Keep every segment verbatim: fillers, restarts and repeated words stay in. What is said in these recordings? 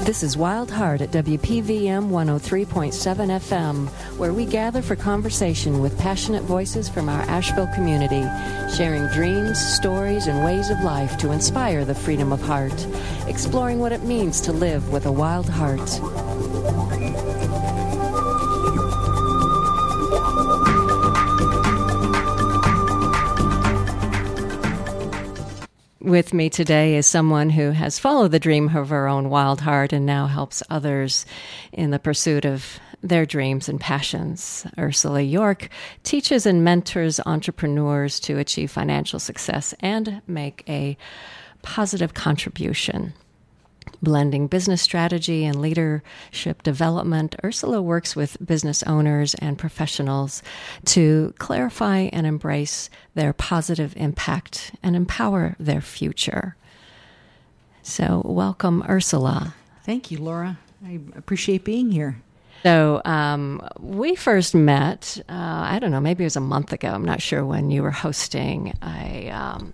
This is Wild Heart at W P V M one oh three point seven F M, where we gather for conversation with passionate voices from our Asheville community, sharing dreams, stories, and ways of life to inspire the freedom of heart, exploring what it means to live with a wild heart. With me today is someone who has followed the dream of her own wild heart and now helps others in the pursuit of their dreams and passions. Ursula York teaches and mentors entrepreneurs to achieve financial success and make a positive contribution. Blending business strategy and leadership development, Ursula works with business owners and professionals to clarify and embrace their positive impact and empower their future. So welcome, Ursula. Thank you, Laura. I appreciate being here. So um, we first met, uh, I don't know, maybe it was a month ago. I'm not sure when you were hosting a, um,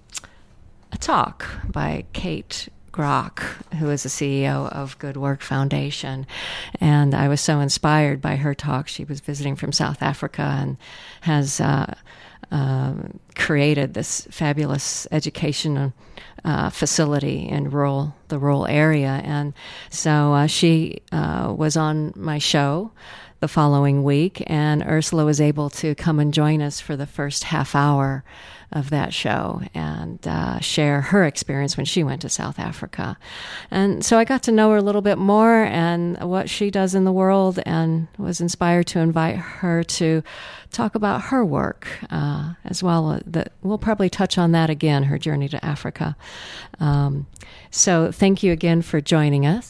a talk by Kate Grok, who is the C E O of Good Work Foundation. And I was so inspired by her talk. She was visiting from South Africa and has uh, uh, created this fabulous education uh, facility in rural the rural area. And so uh, she uh, was on my show the following week, and Ursula was able to come and join us for the first half hour of that show and uh, share her experience when she went to South Africa. And so I got to know her a little bit more and what she does in the world, and was inspired to invite her to talk about her work uh, as well. That we'll probably touch on that again, her journey to Africa. Um, so thank you again for joining us.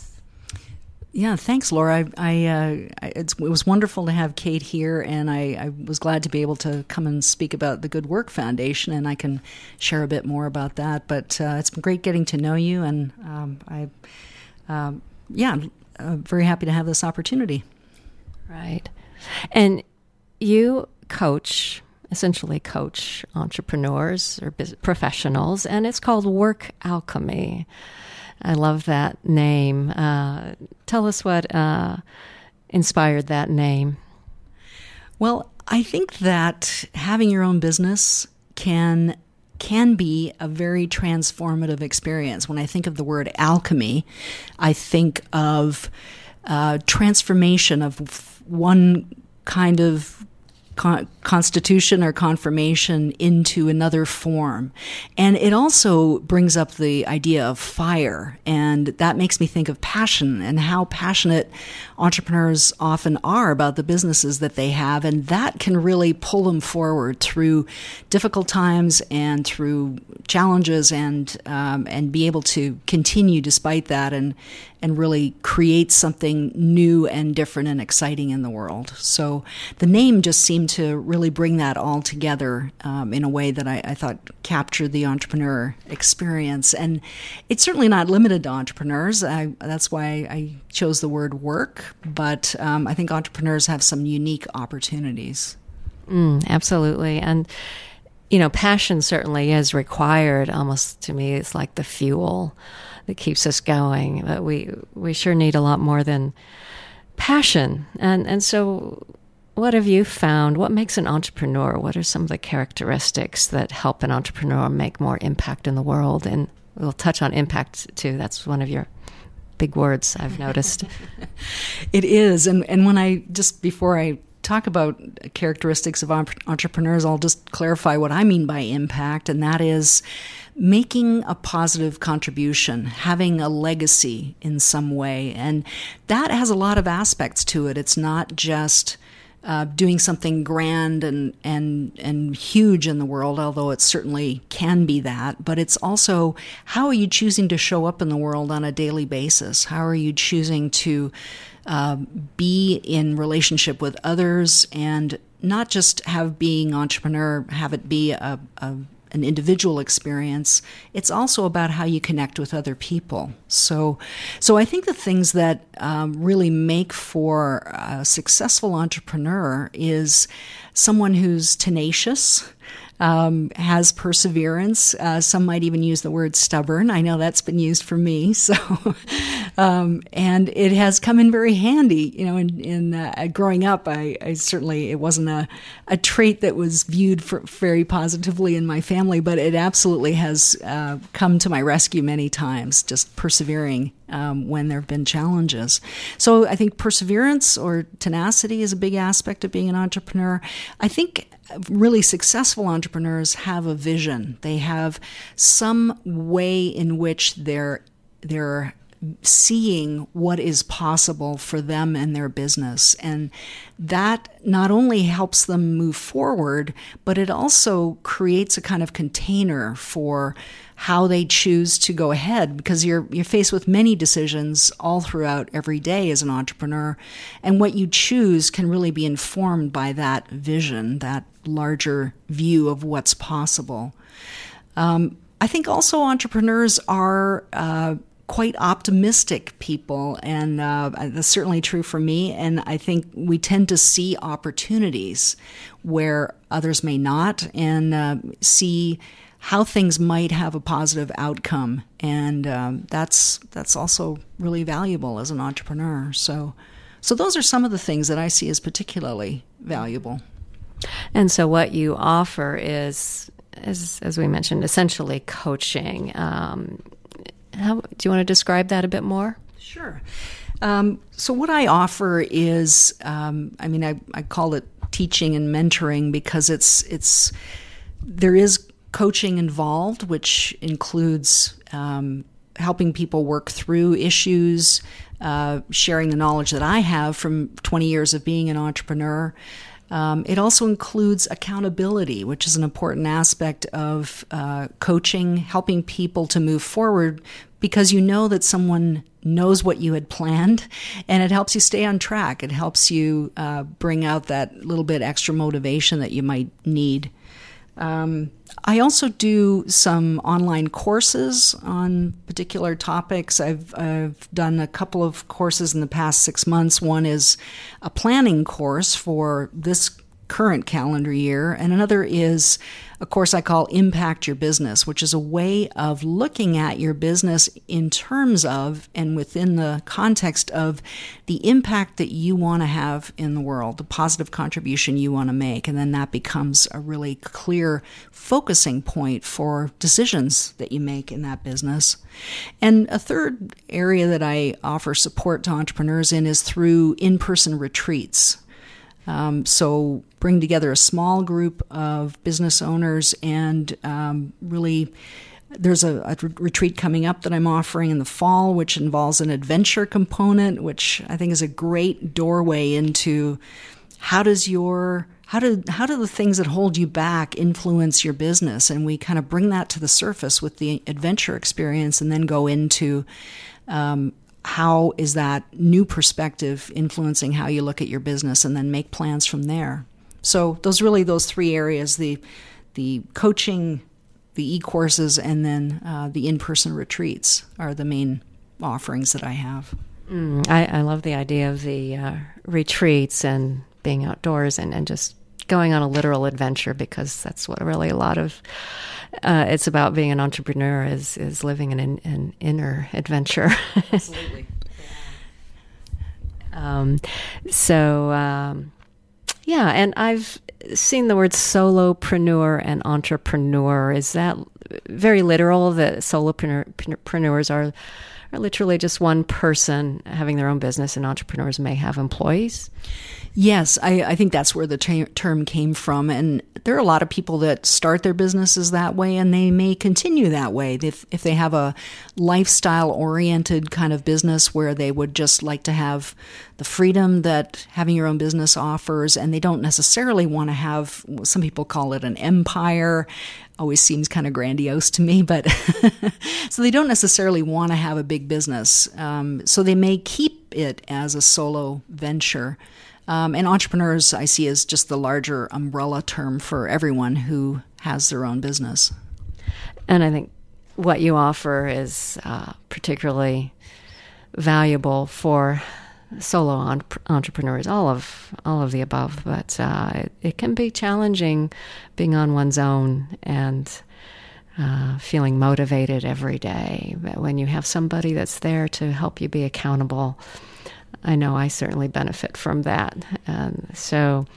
Yeah, thanks, Laura. I, I, uh, it's, it was wonderful to have Kate here, and I, I was glad to be able to come and speak about the Good Work Foundation, and I can share a bit more about that. But uh, it's been great getting to know you, and um, I, um, yeah, I'm very happy to have this opportunity. Right. And you coach, essentially coach entrepreneurs or business professionals, and it's called Work Alchemy. I love that name. Uh, tell us what uh, inspired that name. Well, I think that having your own business can can be a very transformative experience. When I think of the word alchemy, I think of uh, transformation of one kind of Con- constitution or confirmation into another form. And it also brings up the idea of fire, and that makes me think of passion and how passionate entrepreneurs often are about the businesses that they have, and that can really pull them forward through difficult times and through challenges, and um, and be able to continue despite that, and and really create something new and different and exciting in the world. So the name just seemed to really bring that all together um, in a way that I, I thought captured the entrepreneur experience. And it's certainly not limited to entrepreneurs. I, that's why I chose the word work. But um, I think entrepreneurs have some unique opportunities. Mm, absolutely. And, you know, passion certainly is required. Almost to me, it's like the fuel that keeps us going. But we we sure need a lot more than passion. And and so what have you found? What makes an entrepreneur? What are some of the characteristics that help an entrepreneur make more impact in the world? And we'll touch on impact too. That's one of your big words, I've noticed. It is. And and when I, just before I talk about characteristics of entrepreneurs, I'll just clarify what I mean by impact, and that is making a positive contribution, having a legacy in some way. And that has a lot of aspects to it. It's not just uh, doing something grand and, and, and huge in the world, although it certainly can be that, but it's also, how are you choosing to show up in the world on a daily basis? How are you choosing to uh, be in relationship with others, and not just have being entrepreneur, have it be a, a an individual experience. It's also about how you connect with other people. So, so I think the things that um, really make for a successful entrepreneur is someone who's tenacious, um, has perseverance. Uh, some might even use the word stubborn. I know that's been used for me. So, um, and it has come in very handy. You know, in, in uh, growing up, I, I certainly it wasn't a, a trait that was viewed for, very positively in my family, but it absolutely has uh, come to my rescue many times. Just persevering um, when there have been challenges. So I think perseverance or tenacity is a big aspect of being an entrepreneur. I think really successful entrepreneurs have a vision. They have some way in which they're they're seeing what is possible for them and their business. And that not only helps them move forward, but it also creates a kind of container for how they choose to go ahead, because you're you're faced with many decisions all throughout every day as an entrepreneur, and what you choose can really be informed by that vision, that larger view of what's possible. Um, I think also entrepreneurs are uh, quite optimistic people, and uh, that's certainly true for me. And I think we tend to see opportunities where others may not, and uh, see how things might have a positive outcome, and um, that's that's also really valuable as an entrepreneur. So, so those are some of the things that I see as particularly valuable. And so, what you offer is, as as we mentioned, essentially coaching. Um, how do you want to describe that a bit more? Sure. Um, so, what I offer is, um, I mean, I, I call it teaching and mentoring because it's it's there is coaching involved, which includes um, helping people work through issues, uh, sharing the knowledge that I have from twenty years of being an entrepreneur. Um, it also includes accountability, which is an important aspect of uh, coaching, helping people to move forward because you know that someone knows what you had planned, and it helps you stay on track. It helps you uh, bring out that little bit extra motivation that you might need. Um, I also do some online courses on particular topics. I've, I've done a couple of courses in the past six months. One is a planning course for this current calendar year, and another is a course I call Impact Your Business, which is a way of looking at your business in terms of and within the context of the impact that you want to have in the world, the positive contribution you want to make, and then that becomes a really clear focusing point for decisions that you make in that business. And a third area that I offer support to entrepreneurs in is through in-person retreats. Um, so bring together a small group of business owners and um, really there's a, a retreat coming up that I'm offering in the fall, which involves an adventure component, which I think is a great doorway into how does your how do how do the things that hold you back influence your business, and we kind of bring that to the surface with the adventure experience, and then go into um, how is that new perspective influencing how you look at your business, and then make plans from there. So those really those three areas, the the coaching, the e-courses, and then uh, the in-person retreats are the main offerings that I have. Mm, I, I love the idea of the uh, retreats and being outdoors and, and just going on a literal adventure, because that's what really a lot of uh, it's about being an entrepreneur is is living an, an inner adventure. Absolutely. um, so um, yeah, and I've seen the word solopreneur and entrepreneur. Is that very literal? That solopreneurs are are literally just one person having their own business, and entrepreneurs may have employees? Yes, I, I think that's where the ter- term came from. And there are a lot of people that start their businesses that way, and they may continue that way. If, if they have a lifestyle-oriented kind of business where they would just like to have the freedom that having your own business offers, and they don't necessarily want to have, some people call it an empire, always seems kind of grandiose to me, but so they don't necessarily want to have a big business. Um, so they may keep it as a solo venture. Um, and entrepreneurs I see as just the larger umbrella term for everyone who has their own business. And I think what you offer is uh, particularly valuable for solo on, entrepreneurs, all of all of the above. But uh, it, it can be challenging being on one's own and uh, feeling motivated every day. But when you have somebody that's there to help you be accountable, I know I certainly benefit from that. And so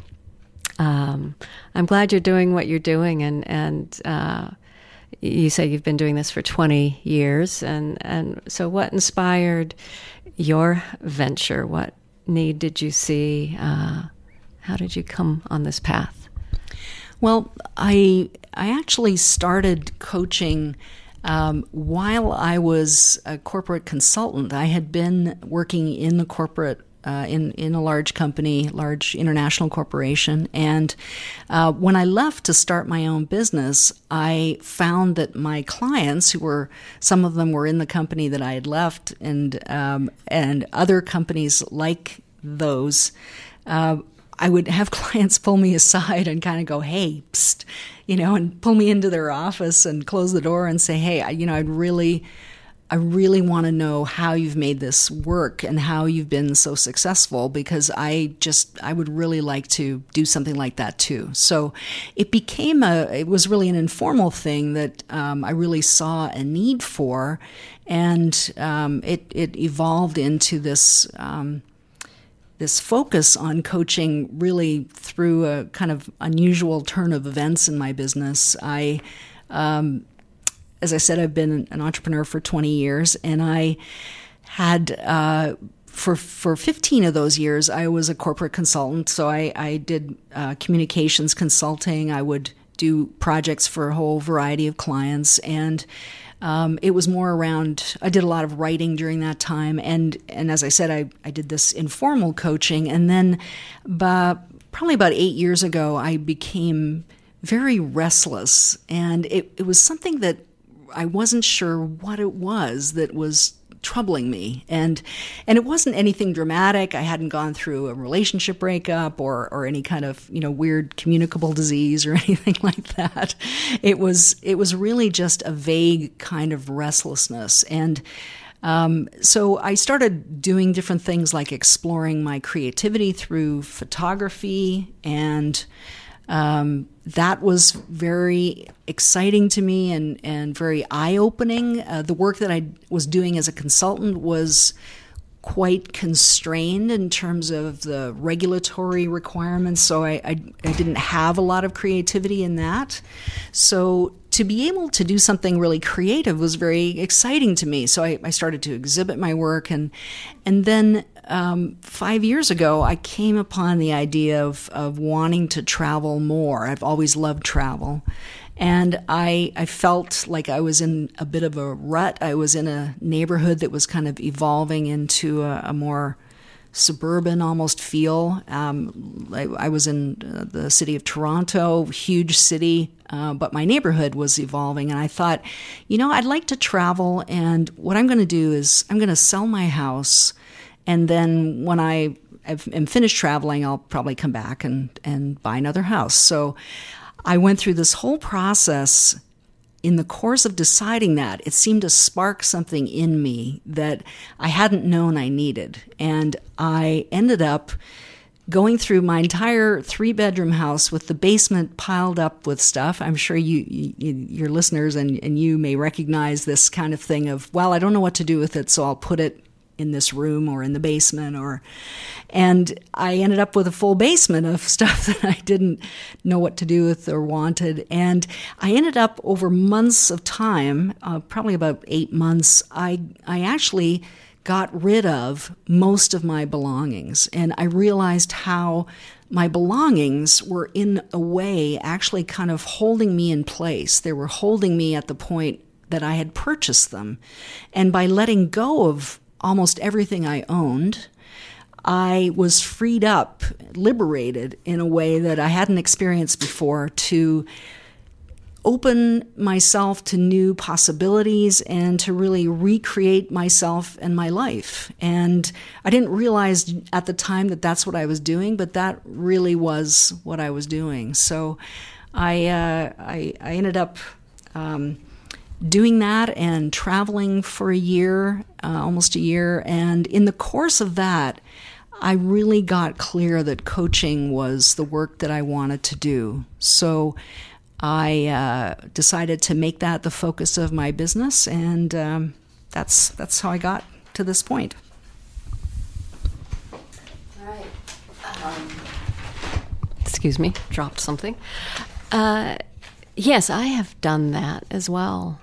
um, I'm glad you're doing what you're doing, and and uh, you say you've been doing this for twenty years, and, and so what inspired your venture? What need did you see? Uh, how did you come on this path? Well, I I actually started coaching um, while I was a corporate consultant. I had been working in the corporate Uh, in, in a large company, large international corporation. And uh, when I left to start my own business, I found that my clients, who were, some of them were in the company that I had left, and um, and other companies like those, uh, I would have clients pull me aside and kind of go, hey, psst, you know, and pull me into their office and close the door and say, hey, I, you know, I'd really... I really want to know how you've made this work and how you've been so successful, because I just, I would really like to do something like that too. So it became a, it was really an informal thing that um, I really saw a need for, and um, it, it evolved into this, um, this focus on coaching really through a kind of unusual turn of events in my business. I, um, As I said, I've been an entrepreneur for twenty years, and I had, uh, for for fifteen of those years, I was a corporate consultant. So I, I did uh, communications consulting. I would do projects for a whole variety of clients, and um, it was more around, I did a lot of writing during that time. And, and as I said, I, I did this informal coaching. And then by, probably about eight years ago, I became very restless, and it, it was something that I wasn't sure what it was that was troubling me. And and it wasn't anything dramatic. I hadn't gone through a relationship breakup or or any kind of, you know, weird communicable disease or anything like that. It was it was really just a vague kind of restlessness. And um, so I started doing different things, like exploring my creativity through photography, and Um, that was very exciting to me and, and very eye-opening. Uh, the work that I was doing as a consultant was quite constrained in terms of the regulatory requirements, so I, I, I didn't have a lot of creativity in that. So to be able to do something really creative was very exciting to me. So I, I started to exhibit my work, and and then um, five years ago I came upon the idea of, of wanting to travel more. I've always loved travel. And I I felt like I was in a bit of a rut. I was in a neighborhood that was kind of evolving into a, a more suburban almost feel. Um, I, I was in uh, the city of Toronto, huge city, uh, but my neighborhood was evolving. And I thought, you know, I'd like to travel. And what I'm going to do is I'm going to sell my house. And then when I am finished traveling, I'll probably come back and, and buy another house. So I went through this whole process. In the course of deciding that, it seemed to spark something in me that I hadn't known I needed. And I ended up going through my entire three-bedroom house with the basement piled up with stuff. I'm sure you, you your listeners and, and you may recognize this kind of thing of, well, I don't know what to do with it, so I'll put it in this room or in the basement, or, and I ended up with a full basement of stuff that I didn't know what to do with or wanted. And I ended up, over months of time, uh, probably about eight months, I I actually got rid of most of my belongings. And I realized how my belongings were, in a way, actually kind of holding me in place. They were holding me at the point that I had purchased them. And by letting go of almost everything I owned, I was freed up, liberated in a way that I hadn't experienced before, to open myself to new possibilities and to really recreate myself and my life. And I didn't realize at the time that that's what I was doing, but that really was what I was doing. So I uh, I, I ended up um, doing that and traveling for a year, uh, almost a year. And in the course of that, I really got clear that coaching was the work that I wanted to do. So I uh, decided to make that the focus of my business, and um, that's that's how I got to this point. All right. Um, excuse me, dropped something. Uh, yes, I have done that as well.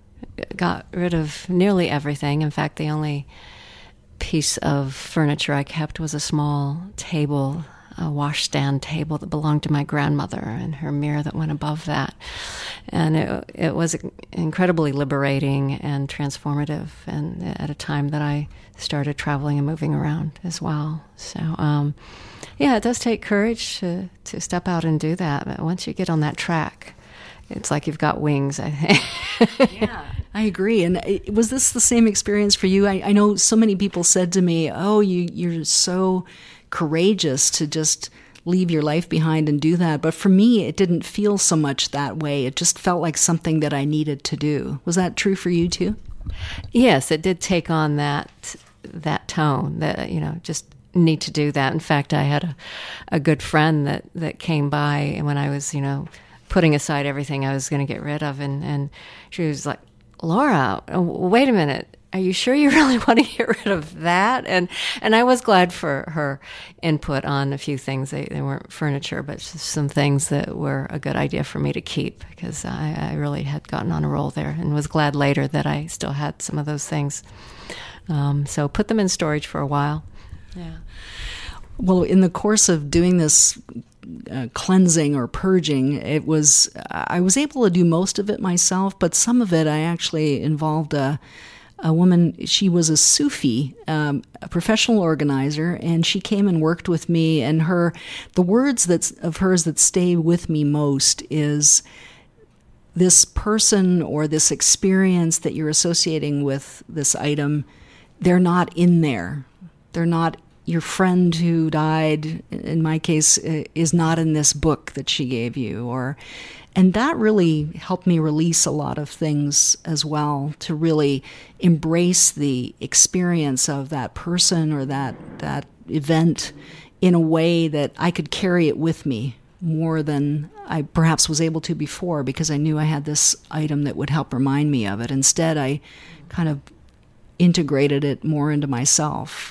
Got rid of nearly everything. In fact, the only piece of furniture I kept was a small table, a washstand table that belonged to my grandmother, and her mirror that went above that. And it, it was incredibly liberating and transformative, and at a time that I started traveling and moving around as well. So, um, yeah, it does take courage to, to step out and do that. But once you get on that track, it's like you've got wings, I think. Yeah, I agree. And it, was this the same experience for you? I, I know so many people said to me, oh, you, you're so courageous to just leave your life behind and do that. But for me, it didn't feel so much that way. It just felt like something that I needed to do. Was that true for you too? Yes, it did take on that that tone that, you know, just need to do that. In fact, I had a, a good friend that, that came by when I was, you know, putting aside everything I was going to get rid of. And, and she was like, Laura, wait a minute. Are you sure you really want to get rid of that? And and I was glad for her input on a few things. They, they weren't furniture, but some things that were a good idea for me to keep, because I, I really had gotten on a roll there, and was glad later that I still had some of those things. Um, so put them in storage for a while. Yeah. Well, in the course of doing this uh, cleansing or purging, it was I was able to do most of it myself, but some of it I actually involved a a woman. She was a Sufi, um, a professional organizer, and she came and worked with me. And her, the words that's of hers that stay with me most is, this person or this experience that you're associating with this item, they're not in there. They're not. Your friend who died, in my case, is not in this book that she gave you, or, and that really helped me release a lot of things as well, to really embrace the experience of that person or that that event in a way that I could carry it with me more than I perhaps was able to before, because I knew I had this item that would help remind me of it. Instead, I kind of integrated it more into myself.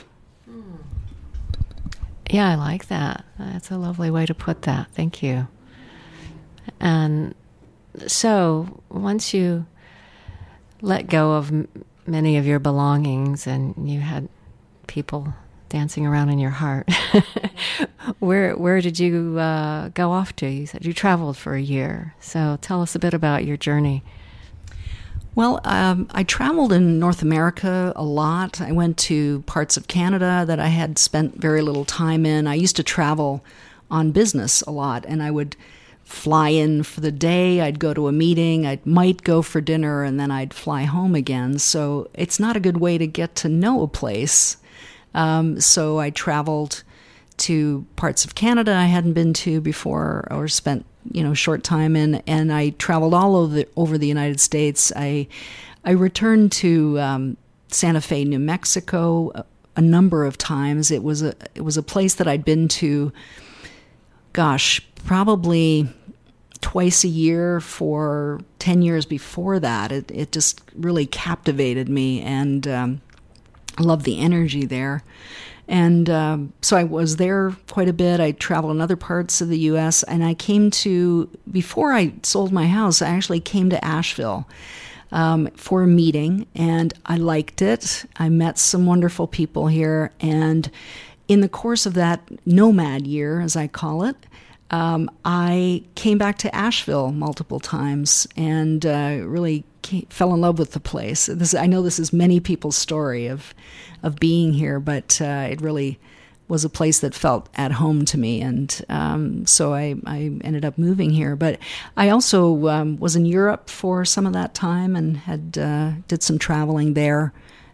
Yeah, I like that. That's a lovely way to put that. Thank you. And so once you let go of m- many of your belongings and you had people dancing around in your heart, where where did you uh, go off to? You said you traveled for a year. So tell us a bit about your journey. Well, um, I traveled in North America a lot. I went to parts of Canada that I had spent very little time in. I used to travel on business a lot, and I would fly in for the day. I'd go to a meeting. I might go for dinner, and then I'd fly home again. So it's not a good way to get to know a place. Um, so I traveled to parts of Canada I hadn't been to before, or spent you know, short time in, and I traveled all over the, over the United States. I I returned to um, Santa Fe, New Mexico, a, a number of times. It was a it was a place that I'd been to, gosh, probably twice a year for ten years before that. It it just really captivated me, and um, I love the energy there. And um, so I was there quite a bit. I traveled in other parts of the U S, and I came to, before I sold my house, I actually came to Asheville um, for a meeting, and I liked it. I met some wonderful people here, and in the course of that nomad year, as I call it, um, I came back to Asheville multiple times, and uh, really came, fell in love with the place. This, I know this is many people's story of of being here, but uh, it really was a place that felt at home to me, and um, so I, I ended up moving here. But I also um, was in Europe for some of that time, and had uh, did some traveling there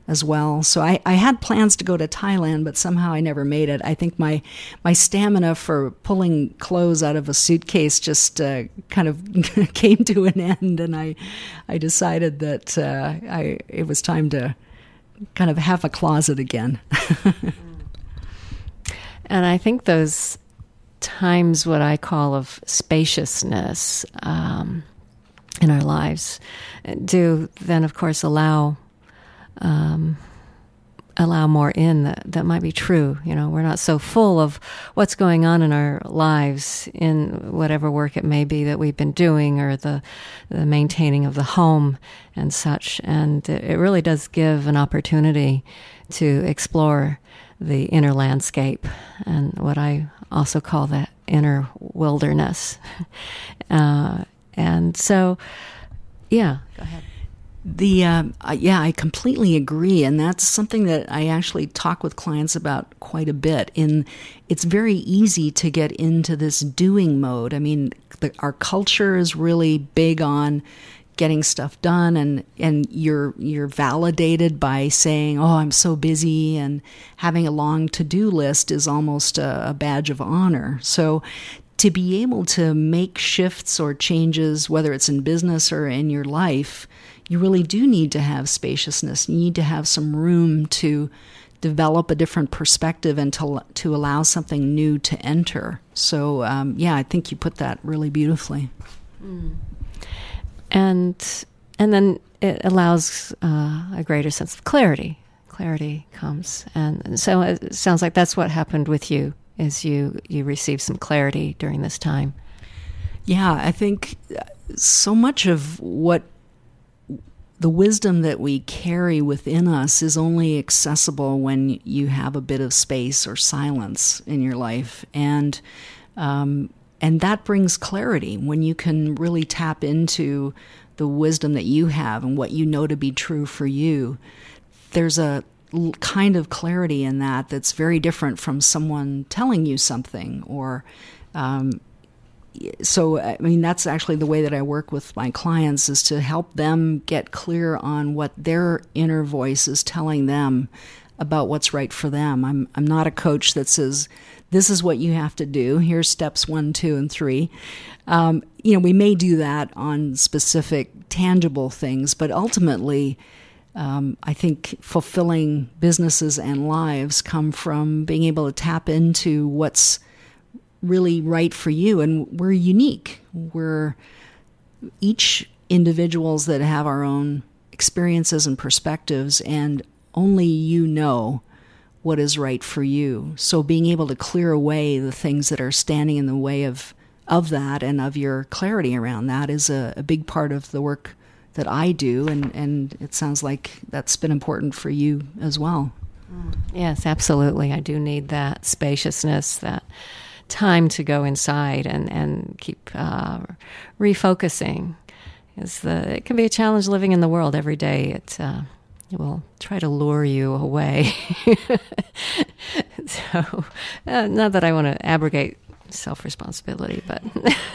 as well. So I, I had plans to go to Thailand, but somehow I never made it. I think my my stamina for pulling clothes out of a suitcase just uh, kind of came to an end, and I I decided that uh, I it was time to kind of have a closet again. And I think those times, what I call of spaciousness um, in our lives, do then, of course, allow um, allow more in that, that might be true. You know, we're not so full of what's going on in our lives in whatever work it may be that we've been doing, or the the maintaining of the home and such. And it really does give an opportunity to explore the inner landscape, and what I also call the inner wilderness. Uh, and so, yeah, go ahead. The uh, uh, yeah, I completely agree, and that's something that I actually talk with clients about quite a bit. In it's very easy to get into this doing mode. I mean, the, our culture is really big on getting stuff done, and and you're you're validated by saying, "Oh, I'm so busy," and having a long to-do list is almost a, a badge of honor. So to be able to make shifts or changes, whether it's in business or in your life, you really do need to have spaciousness. You need to have some room to develop a different perspective and to to allow something new to enter. So um, yeah, I think you put that really beautifully. Mm. And and then it allows uh, a greater sense of clarity. Clarity comes, and so it sounds like that's what happened with you. Is you you received some clarity during this time? Yeah, I think so much of what the wisdom that we carry within us is only accessible when you have a bit of space or silence in your life, and um, and that brings clarity when you can really tap into the wisdom that you have and what you know to be true for you. There's a kind of clarity in that that's very different from someone telling you something, or um, so I mean that's actually the way that I work with my clients, is to help them get clear on what their inner voice is telling them about what's right for them. I'm I'm not a coach that says this is what you have to do. Here's steps one, two, and three. Um, you know, we may do that on specific tangible things, but ultimately, Um, I think fulfilling businesses and lives come from being able to tap into what's really right for you. And we're unique. We're each individuals that have our own experiences and perspectives, and only you know what is right for you. So being able to clear away the things that are standing in the way of, of that and of your clarity around that is a, a big part of the work that I do, and, and it sounds like that's been important for you as well. Yes, absolutely. I do need that spaciousness, that time to go inside and, and keep uh, refocusing. It's the, it can be a challenge living in the world every day. It, uh, it will try to lure you away. So, uh, not that I want to abrogate self-responsibility, but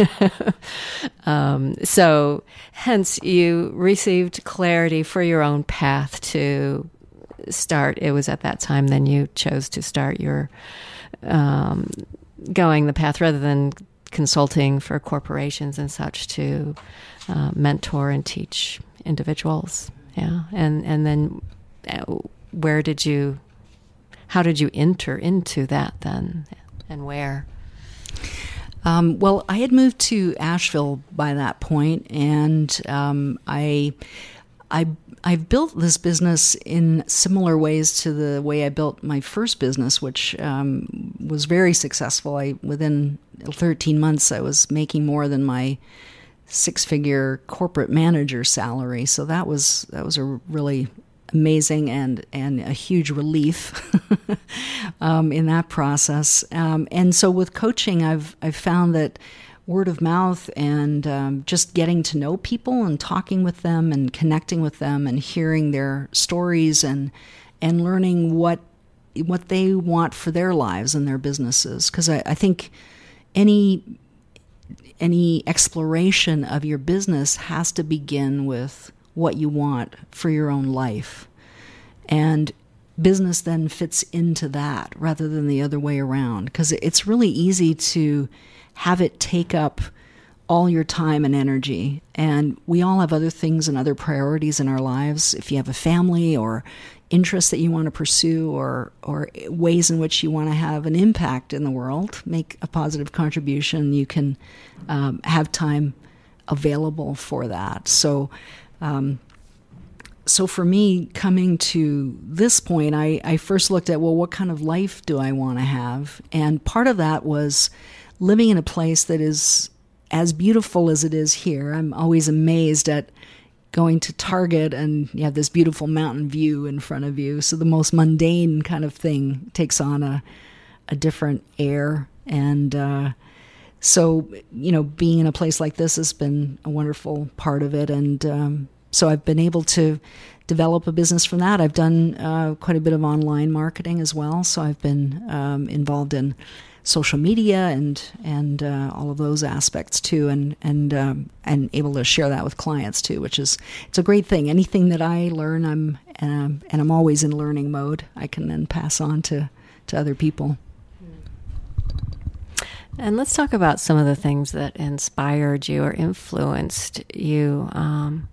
um, so hence you received clarity for your own path to start. It was at that time then you chose to start your um, going the path rather than consulting for corporations and such, to uh, mentor and teach individuals. Yeah, and and then uh, where did you, how did you enter into that then, and where? Um, well, I had moved to Asheville by that point, and um, I, I, I've built this business in similar ways to the way I built my first business, which um, was very successful. I within thirteen months, I was making more than my six-figure corporate manager salary. So that was that was a really amazing and and a huge relief um, in that process. Um, and so with coaching, I've I've found that word of mouth and um, just getting to know people and talking with them and connecting with them and hearing their stories and and learning what what they want for their lives and their businesses. Because I, I think any any exploration of your business has to begin with what you want for your own life. And business then fits into that rather than the other way around, because it's really easy to have it take up all your time and energy. And we all have other things and other priorities in our lives. If you have a family or interests that you want to pursue, or or ways in which you want to have an impact in the world, make a positive contribution, you can um, have time available for that. So um, so for me, coming to this point, I, I first looked at, well, what kind of life do I want to have? And part of that was living in a place that is as beautiful as it is here. I'm always amazed at going to Target and you have this beautiful mountain view in front of you. So the most mundane kind of thing takes on a a different air. And uh, so, you know, being in a place like this has been a wonderful part of it. And um, so I've been able to develop a business from that. I've done uh, quite a bit of online marketing as well. So I've been um, involved in social media and and uh, all of those aspects too, and and um, and able to share that with clients too, which is it's a great thing. Anything that I learn, I'm um, and I'm always in learning mode. I can then pass on to to other people. And let's talk about some of the things that inspired you or influenced you um,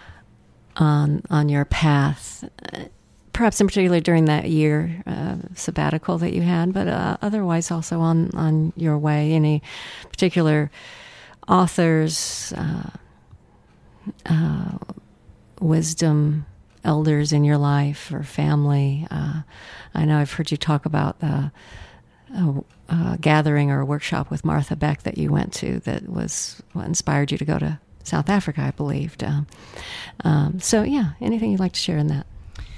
on on your path. Perhaps in particular during that year uh, sabbatical that you had, but uh, otherwise also on, on your way. Any particular authors, uh, uh, wisdom elders in your life or family? Uh, I know I've heard you talk about the uh, uh, gathering or workshop with Martha Beck that you went to that was what inspired you to go to South Africa, I believed. Um, um, so, yeah, anything you'd like to share in that?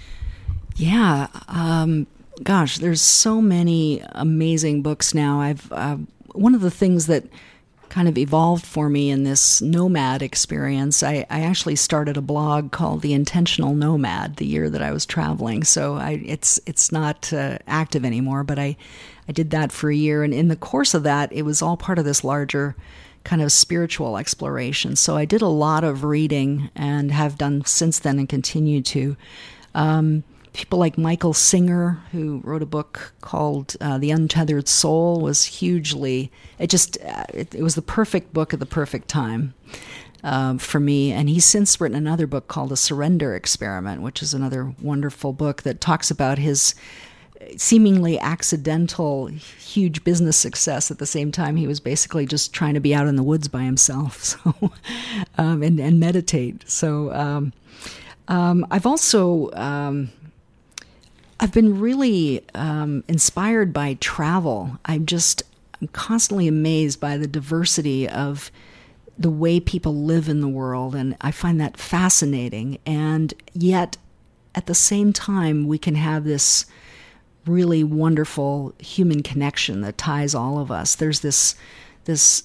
Yeah, um, gosh, there's so many amazing books now. I've uh, one of the things that kind of evolved for me in this nomad experience, I, I actually started a blog called The Intentional Nomad the year that I was traveling. So I, it's it's not uh, active anymore, but I, I did that for a year. And in the course of that, it was all part of this larger kind of spiritual exploration. So I did a lot of reading and have done since then and continue to. Um, People like Michael Singer, who wrote a book called uh, The Untethered Soul, was hugely, it just, uh, it, it was the perfect book at the perfect time um, for me. And he's since written another book called The Surrender Experiment, which is another wonderful book that talks about his seemingly accidental, huge business success at the same time he was basically just trying to be out in the woods by himself so um, and, and meditate. So um, um, I've also... Um, I've been really um, inspired by travel. I'm just I'm constantly amazed by the diversity of the way people live in the world, and I find that fascinating. And yet, at the same time, we can have this really wonderful human connection that ties all of us. There's this this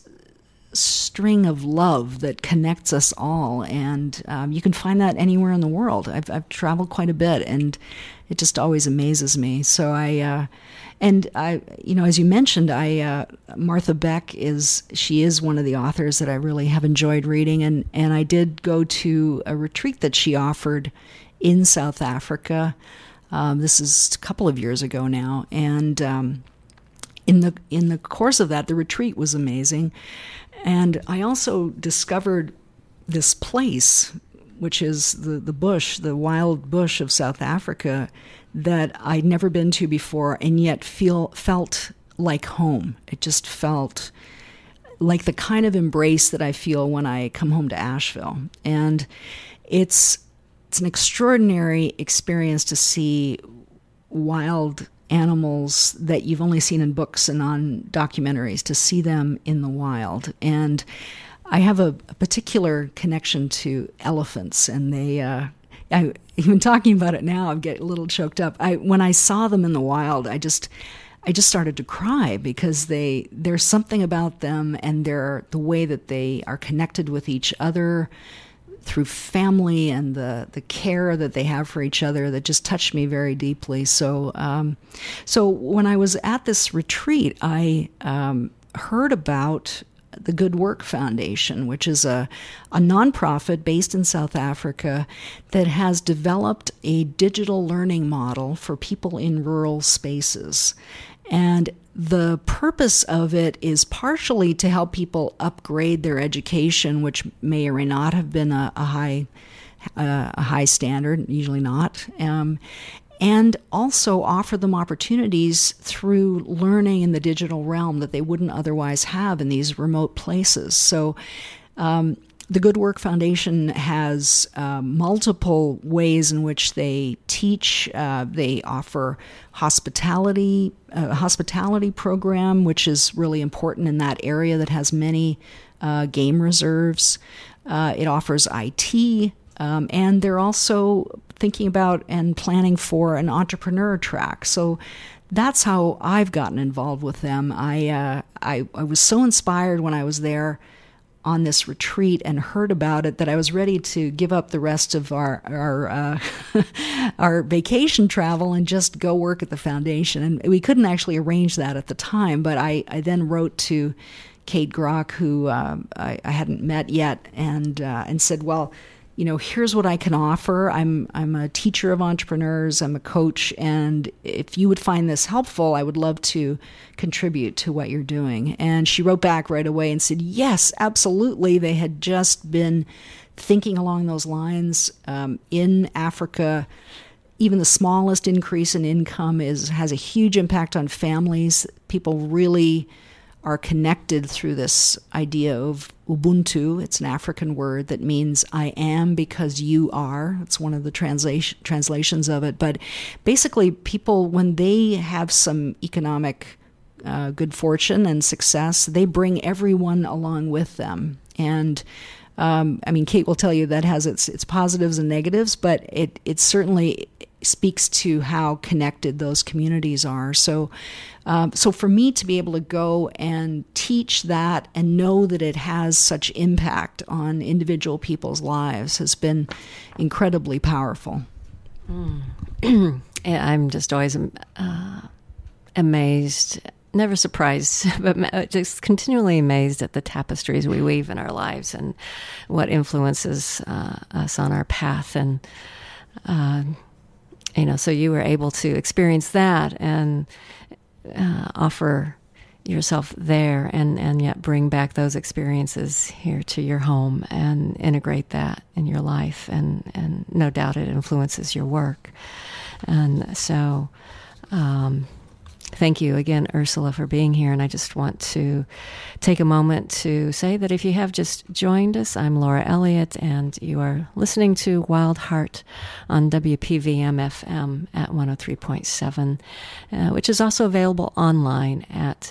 string of love that connects us all, and um, you can find that anywhere in the world. I've, I've traveled quite a bit, and it just always amazes me. So I, uh, and I, you know, as you mentioned, I uh, Martha Beck is she is one of the authors that I really have enjoyed reading, and and I did go to a retreat that she offered in South Africa. Um, this is a couple of years ago now, and um, in the in the course of that, the retreat was amazing. And I also discovered this place, which is the, the bush, the wild bush of South Africa, that I'd never been to before, and yet feel felt like home. It just felt like the kind of embrace that I feel when I come home to Asheville. And it's it's an extraordinary experience to see wild animals that you've only seen in books and on documentaries, to see them in the wild. And I have a, a particular connection to elephants, and they, uh, I, even talking about it now, I'm getting a little choked up. I, when I saw them in the wild, I just, I just started to cry, because they, there's something about them and their, the way that they are connected with each other through family and the, the care that they have for each other that just touched me very deeply. So, um, so when I was at this retreat, I um, heard about the Good Work Foundation, which is a, a nonprofit based in South Africa that has developed a digital learning model for people in rural spaces. And the purpose of it is partially to help people upgrade their education, which may or may not have been a, a high uh, a high standard, usually not, um, and also offer them opportunities through learning in the digital realm that they wouldn't otherwise have in these remote places. So um, the Good Work Foundation has uh, multiple ways in which they teach. Uh, they offer hospitality, a hospitality program, which is really important in that area that has many uh, game reserves. Uh, it offers I T, um, and they're also thinking about and planning for an entrepreneur track. So that's how I've gotten involved with them. I, uh, I, I was so inspired when I was there on this retreat and heard about it that I was ready to give up the rest of our our uh, our vacation travel and just go work at the foundation. And we couldn't actually arrange that at the time, but I, I then wrote to Kate Grock, who uh, I, I hadn't met yet, and uh, and said, well, you know, here's what I can offer. I'm I'm a teacher of entrepreneurs. I'm a coach, and if you would find this helpful, I would love to contribute to what you're doing. And she wrote back right away and said, yes, absolutely. They had just been thinking along those lines. Um, in Africa, even the smallest increase in income is has a huge impact on families. People really are connected through this idea of Ubuntu. It's an African word that means I am because you are. It's one of the translation, translations of it. But basically, people, when they have some economic uh, good fortune and success, they bring everyone along with them. And um, I mean, Kate will tell you that has its its positives and negatives, but it it certainly speaks to how connected those communities are. So, um, so for me to be able to go and teach that and know that it has such impact on individual people's lives has been incredibly powerful. Mm. I'm just always uh, amazed, never surprised, but just continually amazed at the tapestries we weave in our lives and what influences uh, us on our path. And uh, You know, so you were able to experience that and uh, offer yourself there and, and yet bring back those experiences here to your home and integrate that in your life. And, and no doubt it influences your work. And so um, thank you again, Ursula, for being here. And I just want to take a moment to say that if you have just joined us, I'm Laura Elliott, and you are listening to Wild Heart on W P V M F M at one oh three point seven, uh, which is also available online at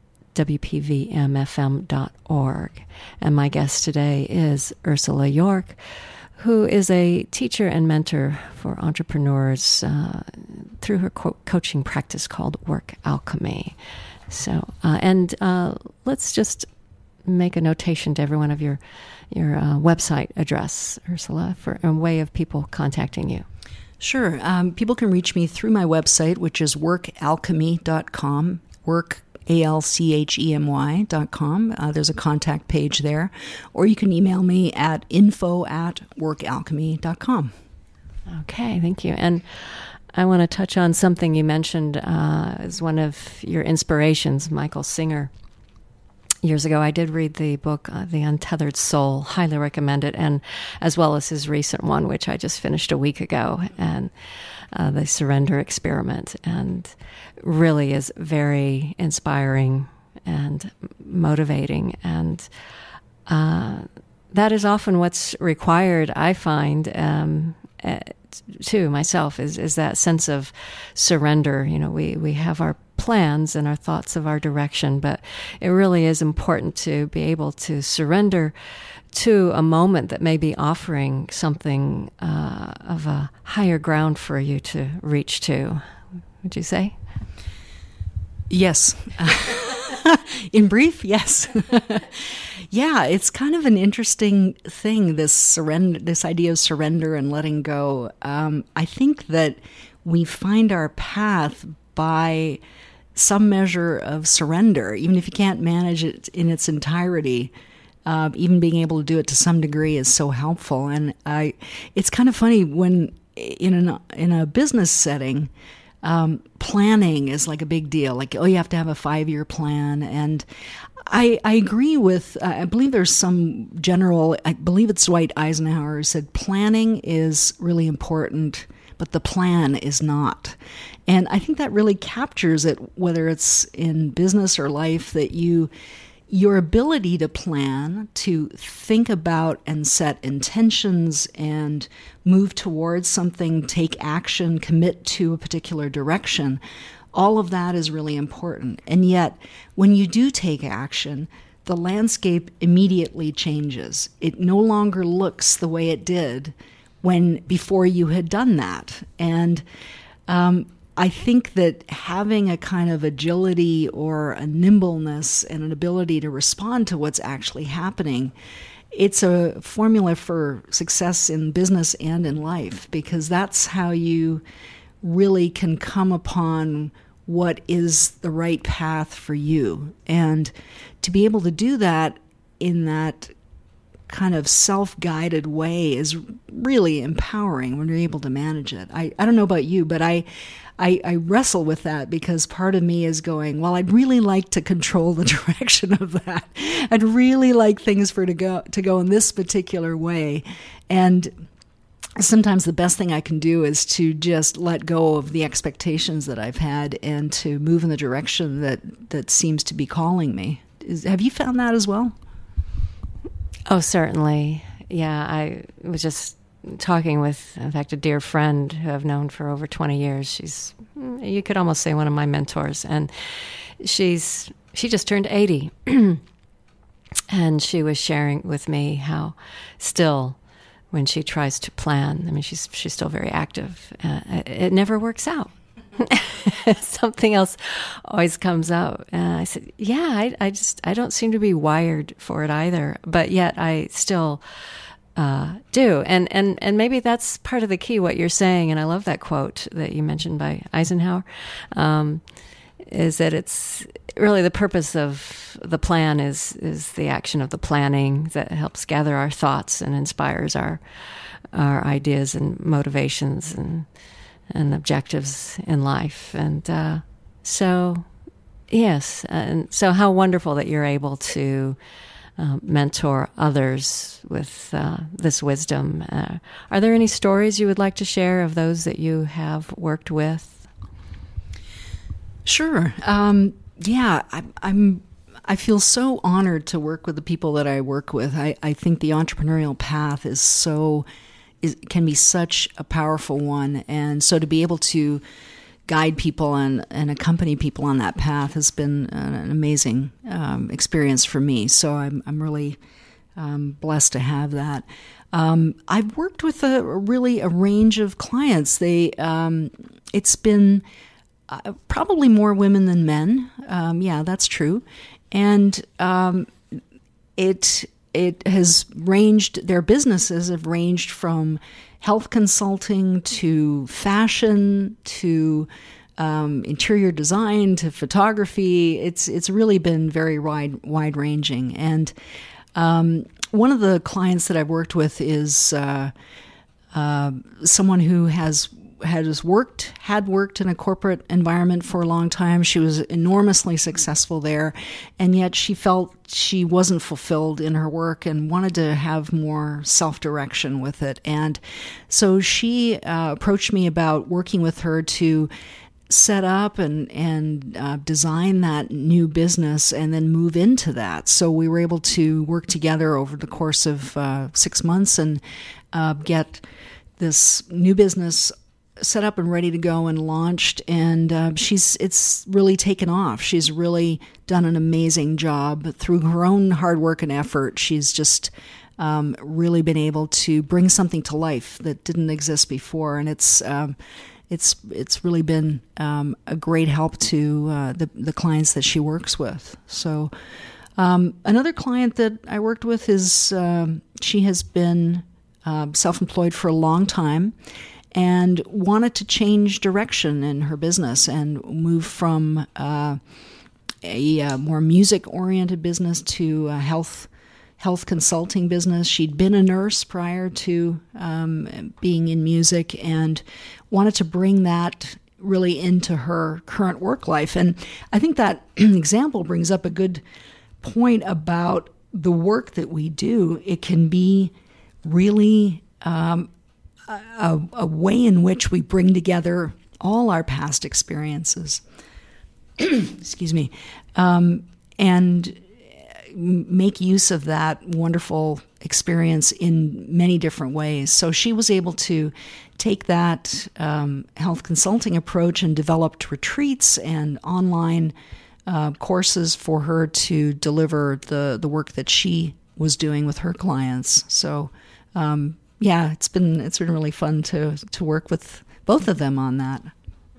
W P V M F M dot org. And my guest today is Ursula York, who is a teacher and mentor for entrepreneurs uh, through her co- coaching practice called Work Alchemy. So, uh, and uh, let's just make a notation to everyone of your your uh, website address, Ursula, for a way of people contacting you. Sure. Um, people can reach me through my website, which is work alchemy dot com. Work A L C H E M Y dot com. Uh, there's a contact page there. Or you can email me at info at work alchemy dot com. Okay, thank you. And I want to touch on something you mentioned uh, as one of your inspirations, Michael Singer. Years ago, I did read the book, uh, The Untethered Soul. Highly recommend it, and as well as his recent one, which I just finished a week ago, and uh, The Surrender Experiment, and really is very inspiring and motivating. And uh, that is often what's required, I find, um, uh, too, myself, is, is that sense of surrender. You know, we, we have our plans and our thoughts of our direction, but it really is important to be able to surrender to a moment that may be offering something uh, of a higher ground for you to reach to. Would you say? Yes. In brief, yes. Yeah, it's kind of an interesting thing, this surrender, this idea of surrender and letting go. Um, I think that we find our path by some measure of surrender, even if you can't manage it in its entirety. Uh, even being able to do it to some degree is so helpful. And I, it's kind of funny when in an in a business setting, um, planning is like a big deal. Like, oh, you have to have a five-year plan. And I, I agree with, uh, I believe there's some general, I believe it's Dwight Eisenhower who said planning is really important, but the plan is not. And I think that really captures it, whether it's in business or life, that you, your ability to plan, to think about and set intentions and move towards something, take action, commit to a particular direction, all of that is really important. And yet, when you do take action, the landscape immediately changes. It no longer looks the way it did when before you had done that. And um, I think that having a kind of agility or a nimbleness and an ability to respond to what's actually happening, it's a formula for success in business and in life, because that's how you really can come upon what is the right path for you. And to be able to do that in that kind of self-guided way is really empowering when you're able to manage it. I, I don't know about you, but I, I I wrestle with that, because part of me is going, well, I'd really like to control the direction of that. I'd really like things for to go to go in this particular way. And sometimes the best thing I can do is to just let go of the expectations that I've had and to move in the direction that, that seems to be calling me. Is, have you found that as well? Oh, certainly. Yeah, I was just talking with, in fact, a dear friend who I've known for over twenty years. She's, you could almost say, one of my mentors. And she's she just turned eighty. And she was sharing with me how still, when she tries to plan, I mean, she's she's still very active. Uh, it never works out. Something else always comes up. And I said, yeah, I, I just, I don't seem to be wired for it either. But yet I still uh, do. And, and, and maybe that's part of the key, what you're saying. And I love that quote that you mentioned by Eisenhower, um, is that it's really the purpose of the plan is, is the action of the planning that helps gather our thoughts and inspires our, our ideas and motivations and, and objectives in life. And uh, so, yes, and so how wonderful that you're able to uh, mentor others with uh, this wisdom. Uh, are there any stories you would like to share of those that you have worked with? Sure. Um, yeah, I, I'm. I feel so honored to work with the people that I work with. I, I think the entrepreneurial path is so is can be such a powerful one, and so to be able to guide people and, and accompany people on that path has been an amazing um, experience for me. So I'm I'm really um, blessed to have that. Um, I've worked with a really a range of clients. They um, it's been Uh, probably more women than men. Um, yeah, that's true. And um, it it has ranged, their businesses have ranged from health consulting to fashion to um, interior design to photography. It's it's really been very wide wide ranging. And um, one of the clients that I've worked with is uh, uh, someone who has has worked, had worked in a corporate environment for a long time. She was enormously successful there, and yet she felt she wasn't fulfilled in her work and wanted to have more self-direction with it. And so she uh, approached me about working with her to set up and, and uh, design that new business and then move into that. So we were able to work together over the course of uh, six months and uh, get this new business set up and ready to go and launched, and uh, she's it's really taken off. She's really done an amazing job through her own hard work and effort. She's just um, really been able to bring something to life that didn't exist before, and it's um, it's it's really been um, a great help to uh, the the clients that she works with. So um, another client that I worked with is um, she has been uh, self-employed for a long time. and wanted to change direction in her business and move from uh, a, a more music-oriented business to a health health consulting business. She'd been a nurse prior to um, being in music and wanted to bring that really into her current work life. And I think that example brings up a good point about the work that we do. It can be really um, a, a way in which we bring together all our past experiences, excuse me, um, and make use of that wonderful experience in many different ways. So she was able to take that um, health consulting approach and developed retreats and online uh, courses for her to deliver the, the work that she was doing with her clients. So um, yeah, it's been it's been really fun to to work with both of them on that.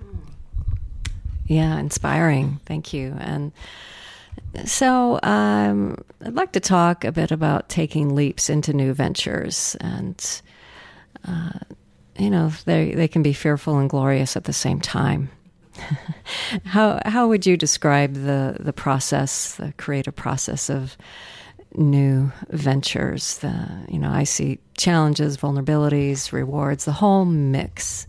Yeah, inspiring. Thank you. And so um, I'd like to talk a bit about taking leaps into new ventures. And, uh, you know, they they can be fearful and glorious at the same time. how how would you describe the, the process, the creative process of new ventures? The, you know, I see challenges, vulnerabilities, rewards, the whole mix.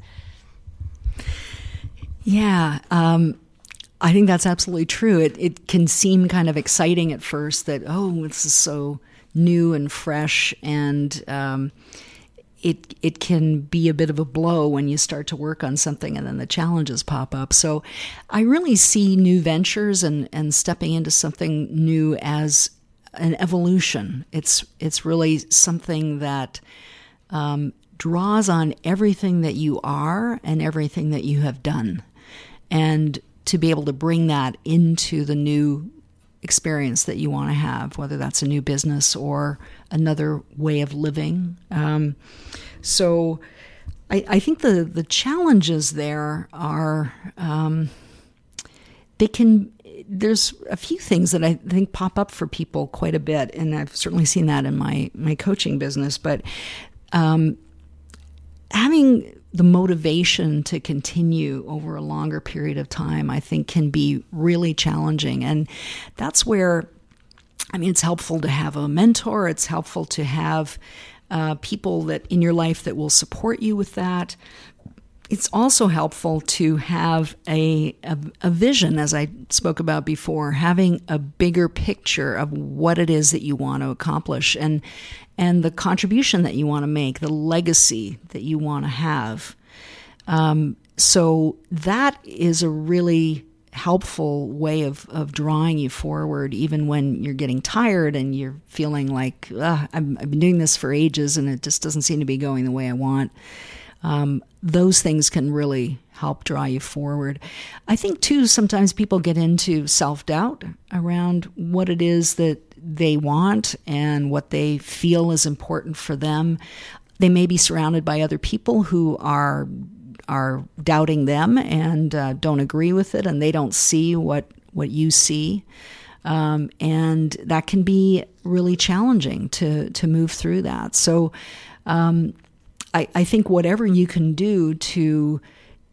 Yeah, um I think that's absolutely true. It it can seem kind of exciting at first that, oh, this is so new and fresh, and um, it it can be a bit of a blow when you start to work on something and then the challenges pop up. So I really see new ventures and, and stepping into something new as an evolution. It's, it's really something that um, draws on everything that you are and everything that you have done. And to be able to bring that into the new experience that you want to have, whether that's a new business or another way of living. Um, so I, I think the, the challenges there are, um, they can, there's a few things that I think pop up for people quite a bit, and I've certainly seen that in my, my coaching business, but um, having the motivation to continue over a longer period of time, I think, can be really challenging. And that's where, I mean, it's helpful to have a mentor. It's helpful to have uh, people that in your life that will support you with that. It's also helpful to have a, a, a vision, as I spoke about before, having a bigger picture of what it is that you want to accomplish and and the contribution that you want to make, the legacy that you want to have. Um, so that is a really helpful way of, of drawing you forward, even when you're getting tired and you're feeling like, I've, I've been doing this for ages and it just doesn't seem to be going the way I want. Um, those things can really help draw you forward. I think, too, sometimes people get into self-doubt around what it is that they want and what they feel is important for them. They may be surrounded by other people who are are doubting them and uh, don't agree with it, and they don't see what, what you see. Um, and that can be really challenging to, to move through that. So um, I, I think whatever you can do to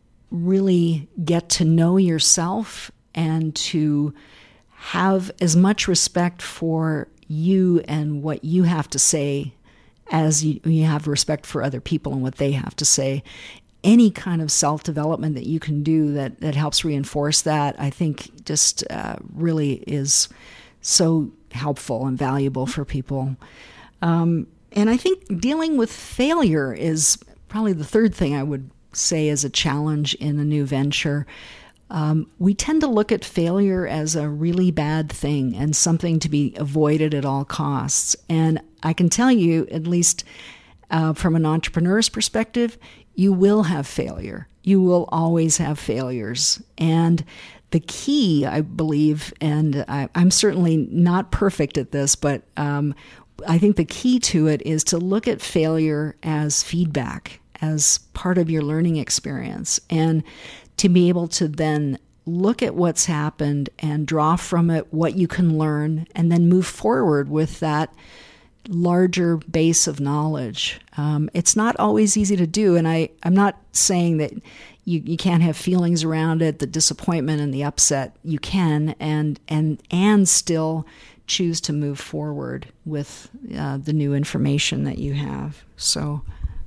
really get to know yourself and to have as much respect for you and what you have to say as you, you have respect for other people and what they have to say. Any kind of self-development that you can do that, that helps reinforce that, I think just uh, really is so helpful and valuable for people. Um, and I think dealing with failure is probably the third thing I would say is a challenge in a new venture. Um, we tend to look at failure as a really bad thing and something to be avoided at all costs. And I can tell you, at least uh, from an entrepreneur's perspective, you will have failure. You will always have failures. And the key, I believe, and I, I'm certainly not perfect at this, but um, I think the key to it is to look at failure as feedback, as part of your learning experience, and to be able to then look at what's happened and draw from it what you can learn, and then move forward with that larger base of knowledge. Um, it's not always easy to do, and I, I'm not saying that you, you can't have feelings around it, the disappointment and the upset. You can, and and and still choose to move forward with uh, the new information that you have. So,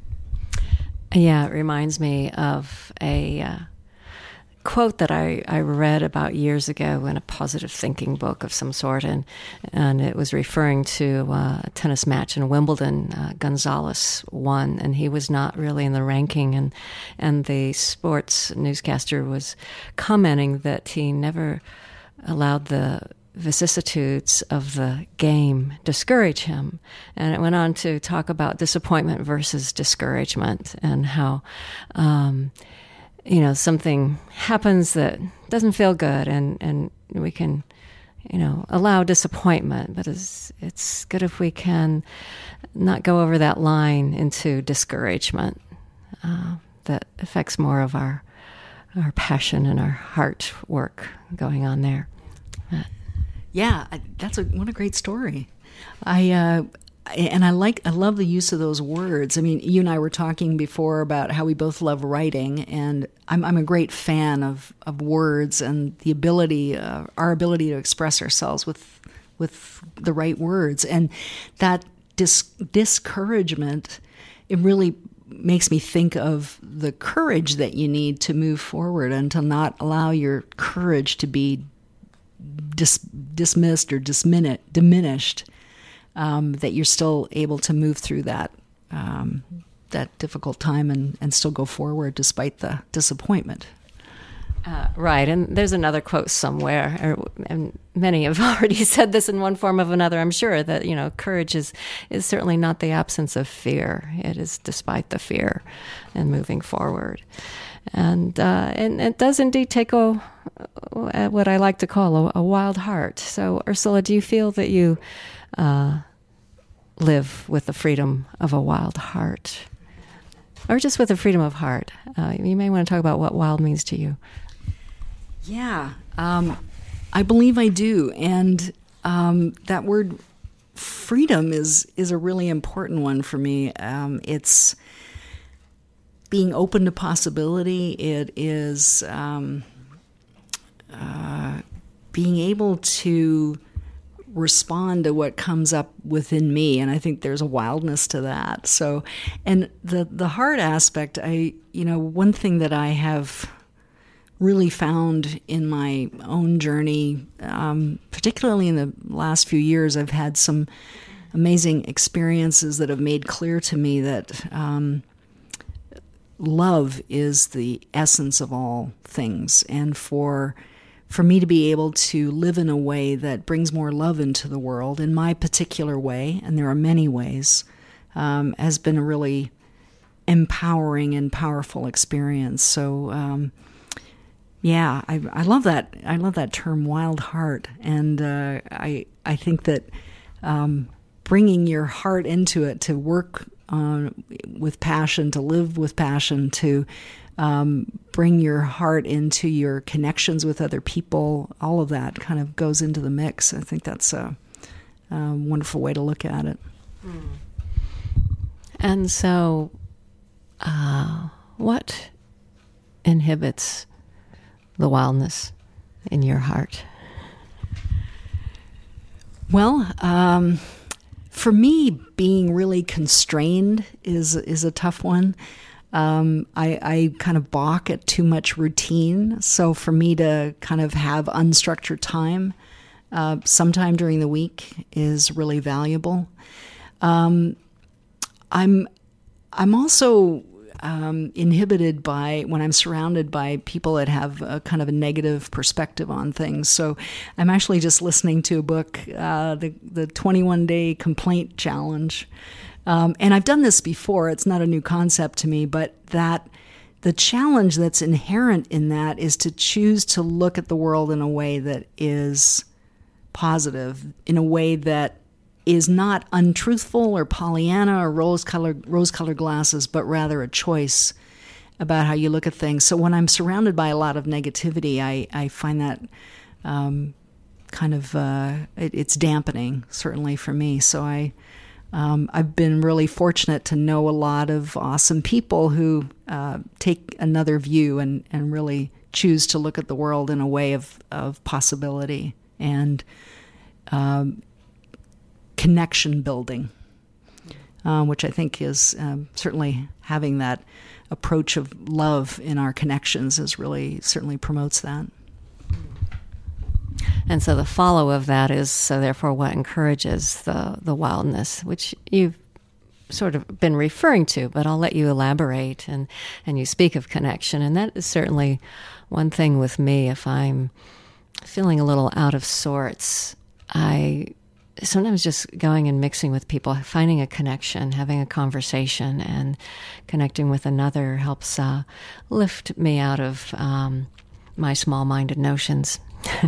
yeah, it reminds me of a uh, quote that I, I read about years ago in a positive thinking book of some sort, and and it was referring to uh, a tennis match in Wimbledon. Uh, Gonzalez won, and he was not really in the ranking, and and the sports newscaster was commenting that he never allowed the vicissitudes of the game discourage him. And it went on to talk about disappointment versus discouragement, and how um, you know, something happens that doesn't feel good, and, and we can, you know, allow disappointment, but it's, it's good if we can not go over that line into discouragement. Uh, that affects more of our our passion and our heart work going on there. Uh, yeah, that's a what a great story. I uh, And I like, I love the use of those words. I mean, you and I were talking before about how we both love writing, and I'm, I'm a great fan of, of words and the ability, uh, our ability to express ourselves with, with the right words. And that dis- discouragement, it really makes me think of the courage that you need to move forward and to not allow your courage to be dis- dismissed or dismin- diminished. Um, that you're still able to move through that um, that difficult time and, and still go forward despite the disappointment. Uh, right, and there's another quote somewhere, or, and many have already said this in one form or another, I'm sure, that, you know, courage is, is certainly not the absence of fear. It is despite the fear and moving forward. And uh, and it does indeed take a, what I like to call a, a wild heart. So, Ursula, do you feel that you uh, live with the freedom of a wild heart? Or just with the freedom of heart? Uh, you may want to talk about what wild means to you. Yeah, um, I believe I do. And um, that word freedom is, is a really important one for me. Um, it's being open to possibility. It is um, uh, being able to respond to what comes up within me, and I think there's a wildness to that. So, and the the heart aspect, I you know one thing that I have really found in my own journey, um, particularly in the last few years, I've had some amazing experiences that have made clear to me that um, love is the essence of all things, and for for me to be able to live in a way that brings more love into the world in my particular way, and there are many ways, um, has been a really empowering and powerful experience. So, um, yeah, I, I love that. I love that term, wild heart, and uh, I I think that um, bringing your heart into it, to work on with passion, to live with passion, to Um, bring your heart into your connections with other people, all of that kind of goes into the mix. I think that's a, a wonderful way to look at it. Mm. And so, uh, what inhibits the wildness in your heart? Well, um, for me, being really constrained is is a tough one. Um, I, I kind of balk at too much routine. So for me to kind of have unstructured time uh, sometime during the week is really valuable. Um, I'm I'm also um, inhibited by when I'm surrounded by people that have a kind of a negative perspective on things. So I'm actually just listening to a book, uh, the the twenty-one day complaint challenge. Um, and I've done this before. It's not a new concept to me, but that the challenge that's inherent in that is to choose to look at the world in a way that is positive, in a way that is not untruthful or Pollyanna or rose-colored rose-colored glasses, but rather a choice about how you look at things. So when I'm surrounded by a lot of negativity, I, I find that um, kind of uh, it, it's dampening, certainly for me. So I. um, I've been really fortunate to know a lot of awesome people who uh, take another view and, and really choose to look at the world in a way of, of possibility and um, connection building, uh, which I think is um, certainly having that approach of love in our connections is really certainly promotes that. And so the follow of that is, so therefore, what encourages the, the wildness, which you've sort of been referring to, but I'll let you elaborate. And, and you speak of connection, and that is certainly one thing with me. If I'm feeling a little out of sorts, I sometimes just going and mixing with people, finding a connection, having a conversation, and connecting with another helps uh, lift me out of um, my small-minded notions.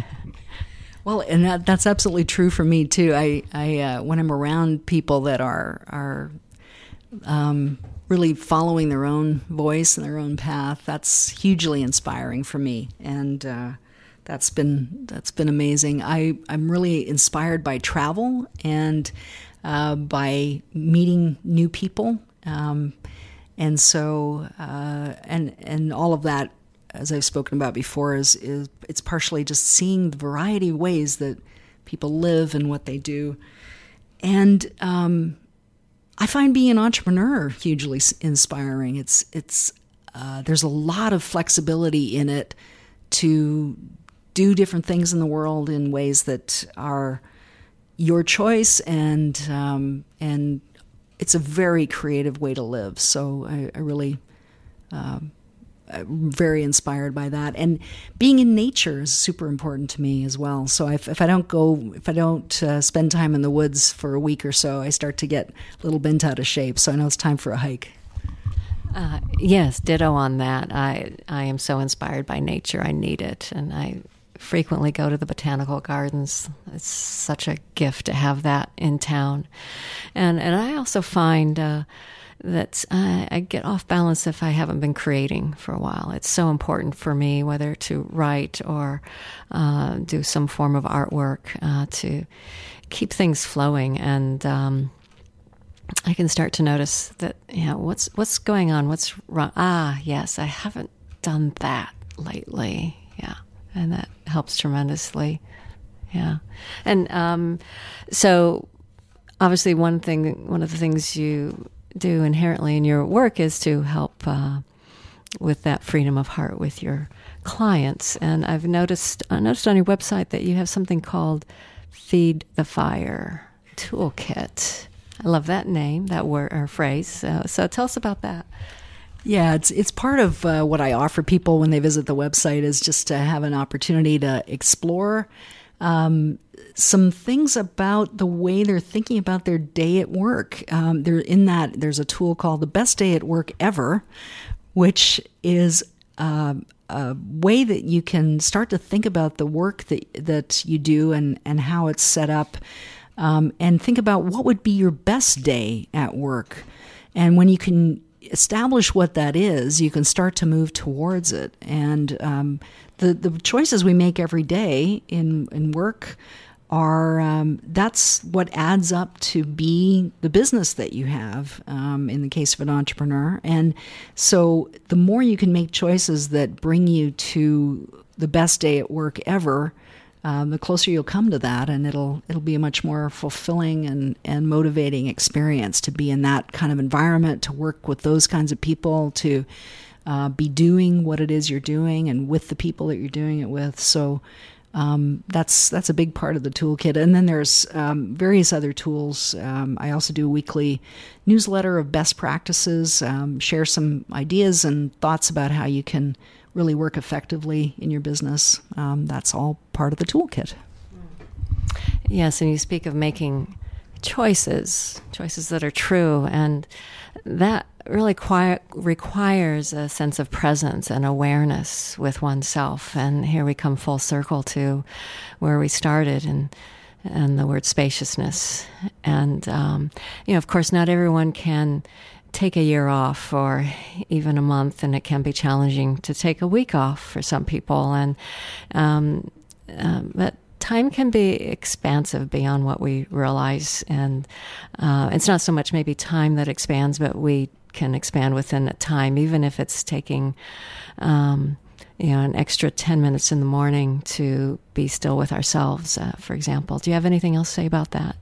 Well, and that, that's absolutely true for me too. I, I uh, when I'm around people that are are um, really following their own voice and their own path, that's hugely inspiring for me, and uh, that's been that's been amazing. I I'm really inspired by travel and uh, by meeting new people, um, and so uh, and and all of that, as I've spoken about before, is, is it's partially just seeing the variety of ways that people live and what they do. And um, I find being an entrepreneur hugely inspiring. It's it's uh, there's a lot of flexibility in it to do different things in the world in ways that are your choice, and um, and it's a very creative way to live. So I, I really. Um, I'm very inspired by that, and being in nature is super important to me as well. So if, if I don't go, if I don't uh, spend time in the woods for a week or so, I start to get a little bent out of shape. So I know it's time for a hike. Uh, yes, ditto on that. I I am so inspired by nature. I need it, and I frequently go to the botanical gardens. It's such a gift to have that in town, and and I also find. Uh, that uh, I get off balance if I haven't been creating for a while. It's so important for me, whether to write or uh, do some form of artwork, uh, to keep things flowing. And um, I can start to notice that, you know, what's what's going on, what's wrong. Ah, yes, I haven't done that lately. Yeah, and that helps tremendously. Yeah, and um, so obviously one thing, one of the things you do inherently in your work is to help uh, with that freedom of heart with your clients. And I've noticed I noticed on your website that you have something called Feed the Fire Toolkit. I love that name, that word or phrase. So, so tell us about that. Yeah, it's it's part of uh, what I offer people when they visit the website, is just to have an opportunity to explore um, some things about the way they're thinking about their day at work. Um, there, in that, there's a tool called The Best Day at Work Ever, which is uh, a way that you can start to think about the work that that you do and, and how it's set up, um, and think about what would be your best day at work. And when you can establish what that is, you can start to move towards it. And um, the the choices we make every day in in work are um, that's what adds up to be the business that you have, um, in the case of an entrepreneur. And so the more you can make choices that bring you to the best day at work ever, um, the closer you'll come to that, and it'll it'll be a much more fulfilling and, and motivating experience to be in that kind of environment, to work with those kinds of people, to uh, be doing what it is you're doing and with the people that you're doing it with. So Um, that's that's a big part of the toolkit. And then there's um, various other tools. Um, I also do a weekly newsletter of best practices, um, share some ideas and thoughts about how you can really work effectively in your business. Um, that's all part of the toolkit. Yes, and you speak of making choices, choices that are true, and that really qui- requires a sense of presence and awareness with oneself. And here we come full circle to where we started, and and the word spaciousness. And um, you know, of course, not everyone can take a year off or even a month, and it can be challenging to take a week off for some people. And um, um, but time can be expansive beyond what we realize. And uh, it's not so much maybe time that expands, but we can expand within a time, even if it's taking, um, you know, an extra ten minutes in the morning to be still with ourselves, uh, for example. Do you have anything else to say about that?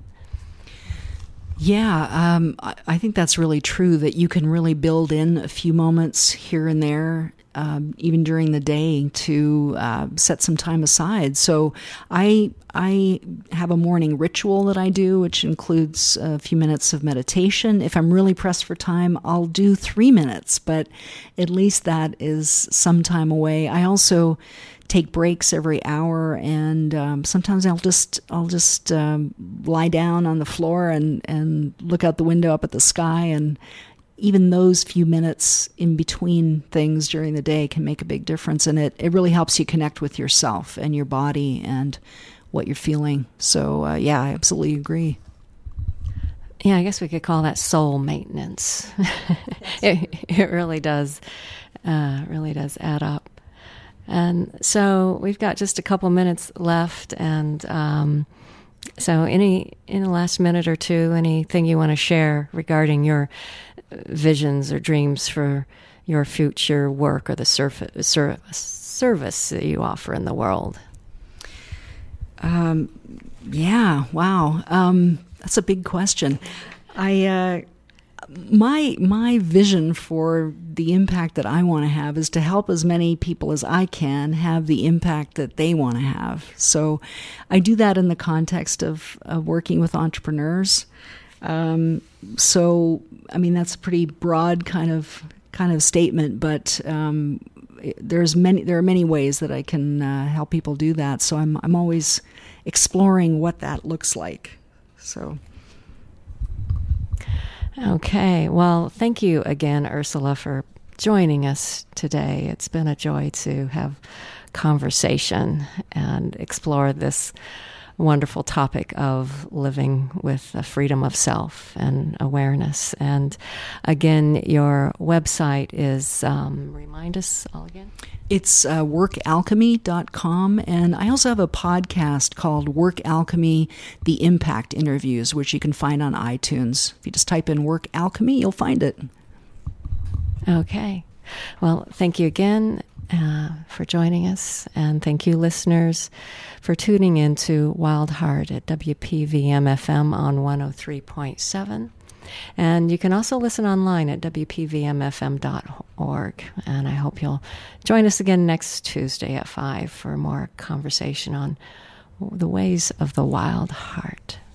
Yeah, um, I, I think that's really true, that you can really build in a few moments here and there, um, even during the day, to uh, set some time aside. So I I have a morning ritual that I do, which includes a few minutes of meditation. If I'm really pressed for time, I'll do three minutes, but at least that is some time away. I also take breaks every hour, and um, sometimes I'll just I'll just um, lie down on the floor and, and look out the window up at the sky, and even those few minutes in between things during the day can make a big difference, and it, it really helps you connect with yourself and your body and what you're feeling. So uh, yeah, I absolutely agree. Yeah, I guess we could call that soul maintenance. it, it really does, uh, really does add up. And so we've got just a couple minutes left, and um, so any in the last minute or two, anything you want to share regarding your visions or dreams for your future work or the surf- ser- service that you offer in the world? Um, yeah, wow, um, that's a big question. I. Uh, My my vision for the impact that I want to have is to help as many people as I can have the impact that they want to have. So I do that in the context of, of working with entrepreneurs. Um, so I mean, that's a pretty broad kind of kind of statement, but um, there's many there are many ways that I can uh, help people do that. So I'm I'm always exploring what that looks like. So. Okay. Well, thank you again, Ursula, for joining us today. It's been a joy to have conversation and explore this wonderful topic of living with the freedom of self and awareness. And again, your website is, um, remind us all again. It's uh, work alchemy dot com, and I also have a podcast called Work Alchemy, The Impact Interviews, which you can find on iTunes. If you just type in Work Alchemy, you'll find it. Okay. Well, thank you again uh, for joining us, and thank you, listeners, for tuning in to Wild Heart at W P V M F M on one oh three point seven. And you can also listen online at W P V M F M dot org. And I hope you'll join us again next Tuesday at five for more conversation on the ways of the wild heart.